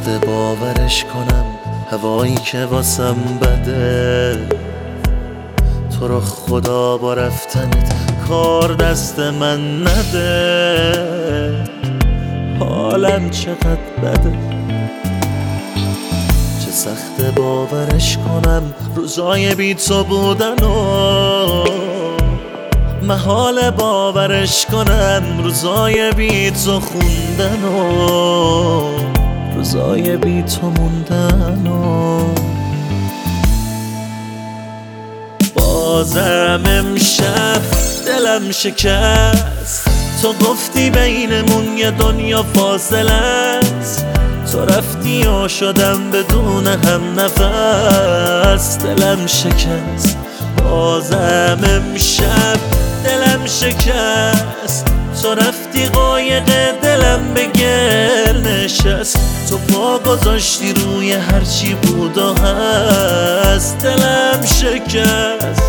سخت باورش کنم هوایی که واسم بده، تو رو خدا با رفتنت کار دست من نده. حالم چقدر بده، چه سخت باورش کنم روزای بی تو بودن و محال باورش کنم روزای بی تو خوندن و روزای بی تو موندن و بازم امشب دلم شکست. تو گفتی بینمون یه دنیا فاصله است، تو رفتی و شدم بدون هم نفس. دلم شکست بازم امشب دلم شکست، تو رفتی قایق دلم به گل نشست. تو پا گذاشتی روی هرچی بود و هست، دلم شکست.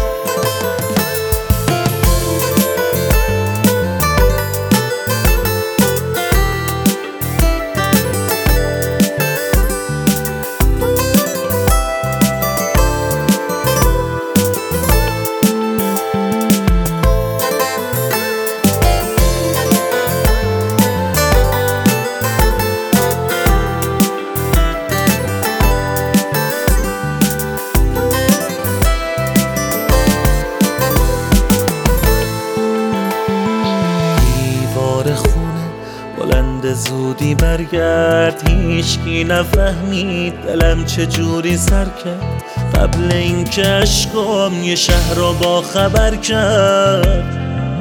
بلند زودی برگرد، هیچکی نفهمید دلم چجوری سر کرد. قبل اینکه عشقم یه شهر رو با خبر کرد.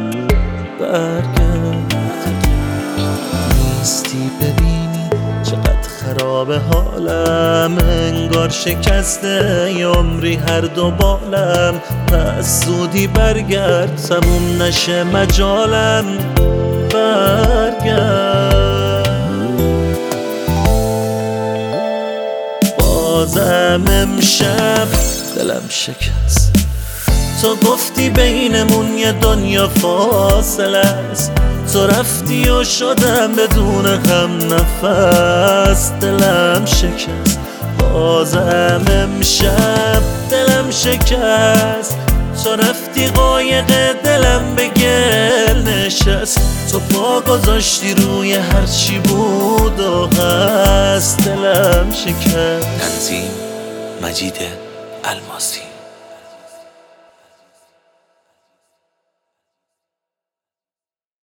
برگرد نیستی ببینی چقدر خراب حالم، انگار شکسته ی عمری هر دو بالم. پس زودی برگرد تموم نشه مجالم. بازم امشب دلم شکست، تو گفتی بینمون یه دنیا فاصله است، تو رفتی و شدم بدون هم نفس. دلم شکست بازم امشب دلم شکست، تو رفتی قایق دلم به گل نشست. تو پا گذاشتی روی هرچی بود و هست، دلم شکست. تنظیم مجید الماسی.